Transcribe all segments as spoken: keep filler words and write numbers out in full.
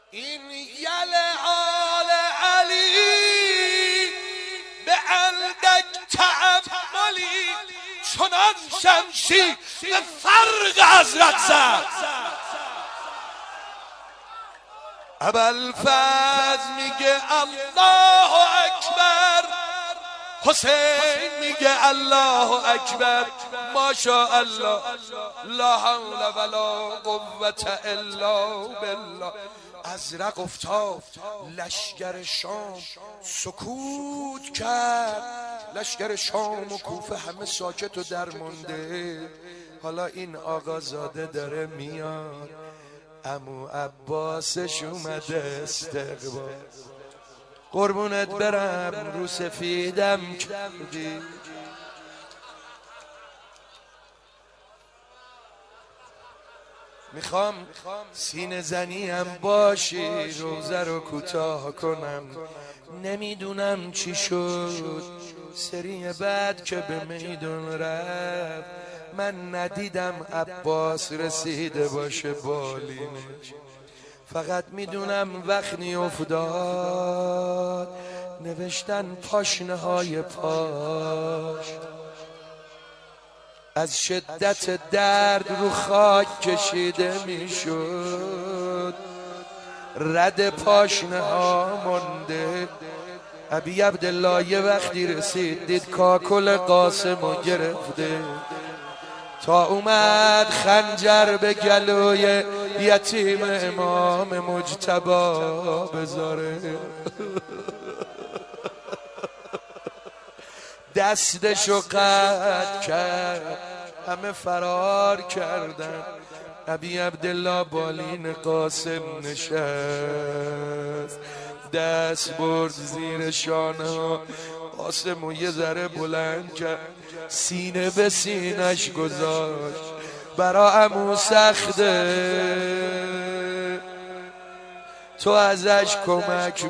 این یل آل علی به اندک تعملی چنان شمشیر به فرق حضرت زد. ابوالفضل میگه الله اکبر، حسین میگه الله اکبر، ماشاءالله لا حول ولا قوة الا بالله. ازرق افتاد، لشکر شام سکوت کرد، لشکر شام و کوفه همه ساکت و درمانده. حالا این آقازاده داره میاد، عمو عباسش اومده استقبال. قربونت برم رو سفیدم کردی، میخوام سینه زنیم باشی، روزه رو کوتاه کنم. نمیدونم چی شد سری بعد که به میدون رفت، من ندیدم عباس رسیده باشه بالینش. فقط میدونم وقتی افتاد نوشتن پاشنه های پاش، از شدت درد رو خاک کشیده میشد، رد پاشنه ها مونده. ابی عبدالله یه وقتی رسید دید کاکل قاسمو گرفته، تا اومد خنجر به گلوی یتیم امام مجتبی بذاره. دستشو قطع کرد، همه فرار کردن. ابی عبدالله بالین قاسم نشست، دست برد زیر شانه ها، قاسمو یه ذره بلند کرد، سینه به سینش گذاشت. برا عمو سخته تو ازش کمک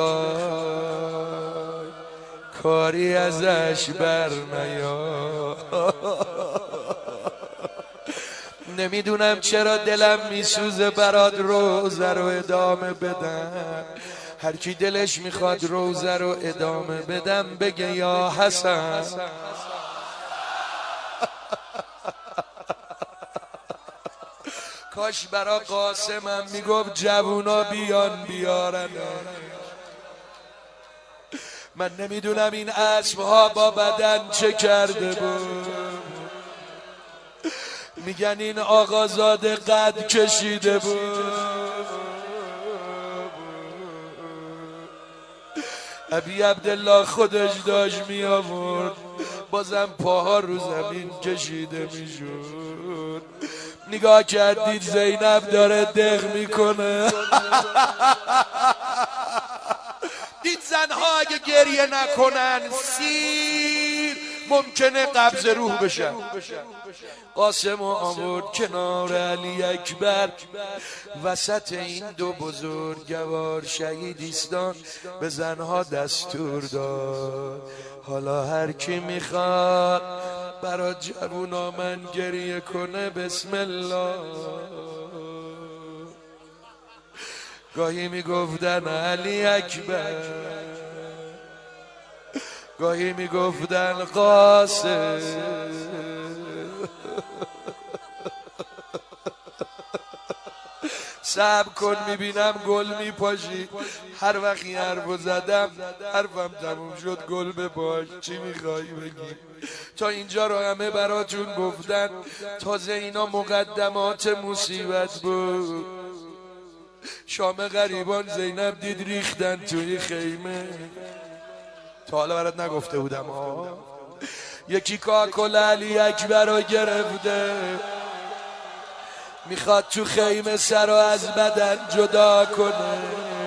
بخوای، کاری ازش بر نیاد. نمیدونم چرا دلم میسوزه برات روزه رو ادامه بدم. هر کی دلش میخواد روزه رو ادامه بدم بگه یا حسن. کاش برا قاسمم میگفت جوونا بیان بیارن. من نمیدونم این اسبها با بدن چه کرده بود. میگن این آقازاده قد کشیده بود. ابی عبدالله خودش داشت می آورد، بازم پاها رو زمین کشیده میشد. نگاه کردید زینب داره دق میکنه. دید زنها اگه گریه نکنن سیر ممکنه قبض روح بشن. قاسم و آورد کنار علی اکبر، وسط این دو بزرگوار شهیدیستان به زنها دستور داد حالا هر کی میخواد برا جوونا من گریه کنه بسم الله. گاهی میگفتن علی اکبر، گاهی میگفتن قاسم. صبر کن میبینم گل میپاشی. هر وقت این حرفو زدم حرفم تموم شد گل بپاش. چی میخوایی بگی؟ تا اینجا رو همه براتون گفتن، تازه اینا مقدمات مصیبت بود. شام غریبان زینب دید ریختن توی خیمه. تا حالا برات نگفته بودم ها. یکی کاکل علی اکبر رو گرفته، میخواد تو خیمه سر رو از بدن جدا کنه.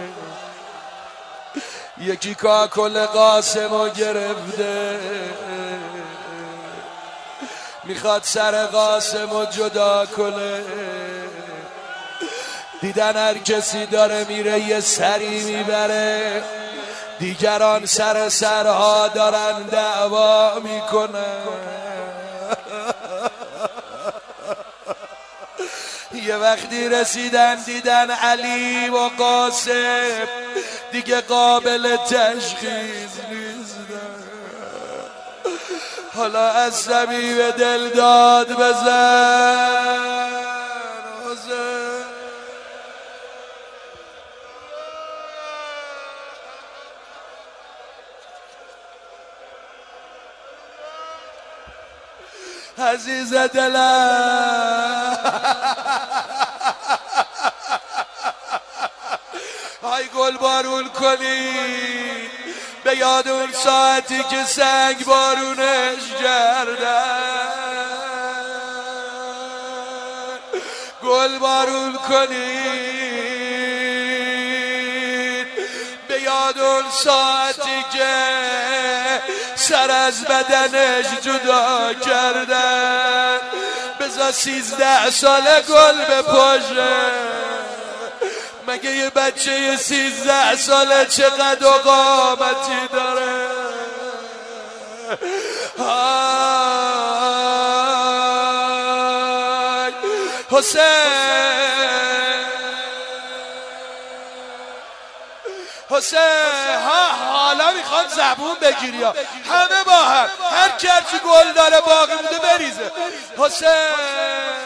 یکی کاکل قاسم رو گرفته، میخواد سر قاسم رو جدا کنه. دیدن هر کسی داره میره یه سری میبره، دیگران سر سرها دارن دعوا میکنن. یه وقتی رسیدن دیدن علی و قاسم دیگه قابل تشخیص نیستن. حالا عصبی به دل داد بزن عزیز دلم های گل بارون کنی به یاد اون ساعتی که سنگ بارونش کردن. گل بارون کنی به یاد اون ساعتی که سر از بدنش جدا کردن. بذار سیزده ساله گل بپاشه. مگه یه بچه سیزده ساله چقدر قامتی داره؟ آی حسین حسین ها حالا میخواد زبون بگیری ها. همه با هم هر کرچی گل داره باقی مونده بریزه. حسین